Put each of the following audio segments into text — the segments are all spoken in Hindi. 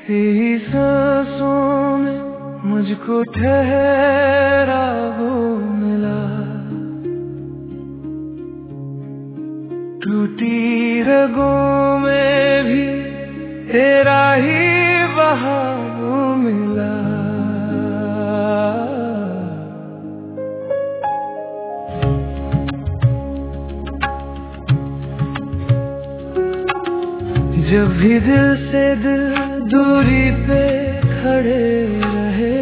यही सांसों में मुझको ठहराव मिला, टूटी रगों में भी तेरा ही बहाव मिला। जब भी दिल से दिल दूरी पे खड़े रहे,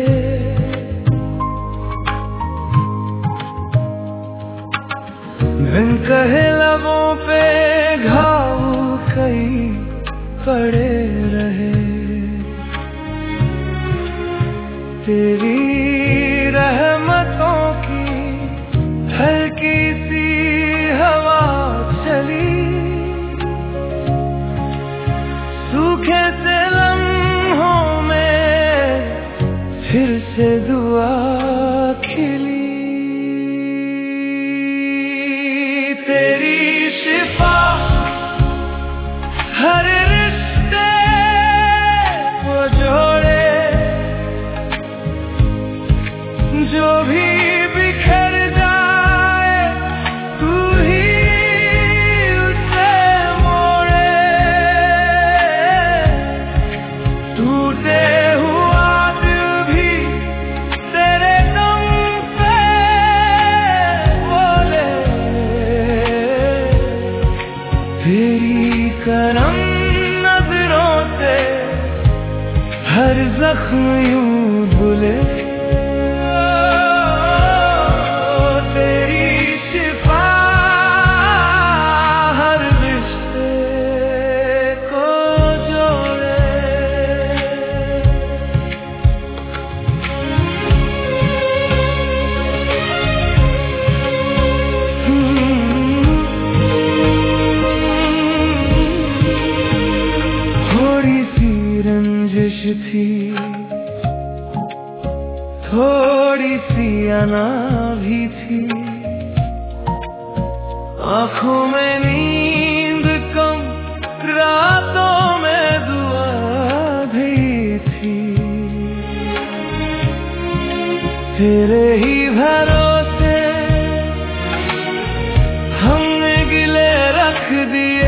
बिन कहे लबों पे घाव कई पड़े रहे, तेरी रहमतों की हल्की सी हवा चली, सूखे से लम्हों में फिर से दुआ खिली। तेरी शिफा हर रिश्ते को जोड़े, जो भी बिखर जाए तू ही उसे मोड़े, टूटे हुआ दिल भी तेरे दम पे बोले, तेरी करम नजरों से हर जख्म यूं धुले। तेरी शिफा हर रिश्ते को जोड़े। थोड़ी सी रंजिश थी, थोड़ी सी अना भी थी, आँखों में नींद कम, रातों में दुआ भी थी, तेरे ही भरोसे हमने गिले रख दिए,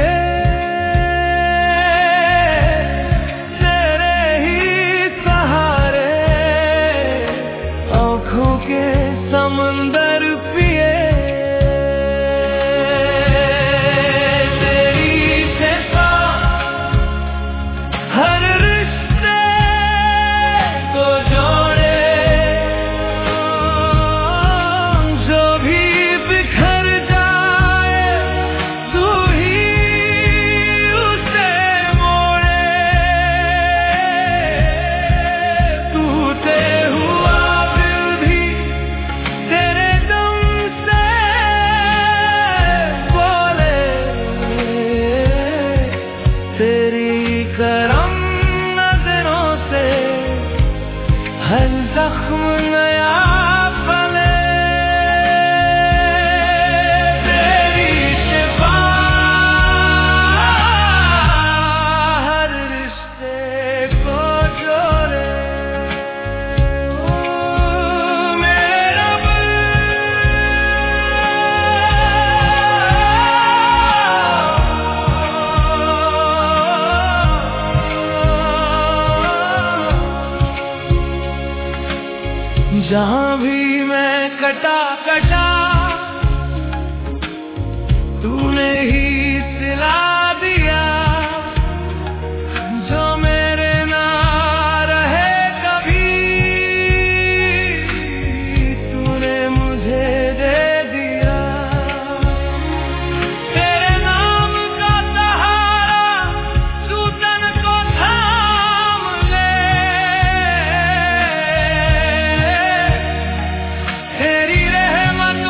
तेरे ही सहारे आँखों के समंदर पिए। तेरी शिफा हर रिश्ते को जोड़े, जो भी बिखर जाए तू ही उसे मोड़े, टूटे हुआ दिल भी तेरे दम से बोले, तेरी करम नजरों से हर जख्म नया फले। तेरी शिफा हर रिश्ते को जोड़े। मेरे रब जहाँ भी मैं कटा कटा तूने ही सिला दिया, जो मेरे ना रहे कभी तूने मुझे दे दिया। तेरे नाम का सहारा तू तन को थाम ले, तेरी रहमत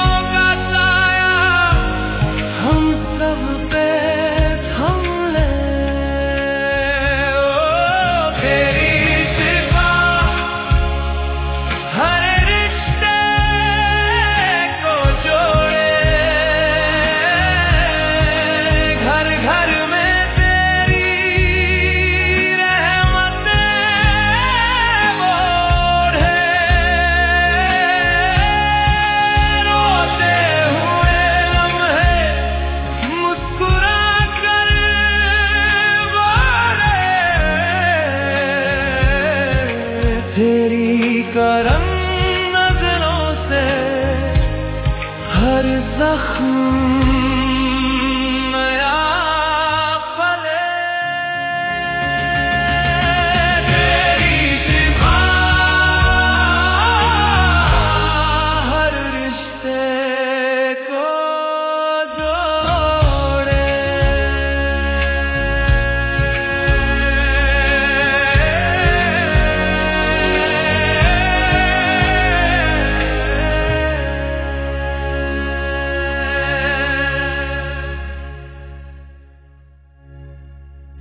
जख्म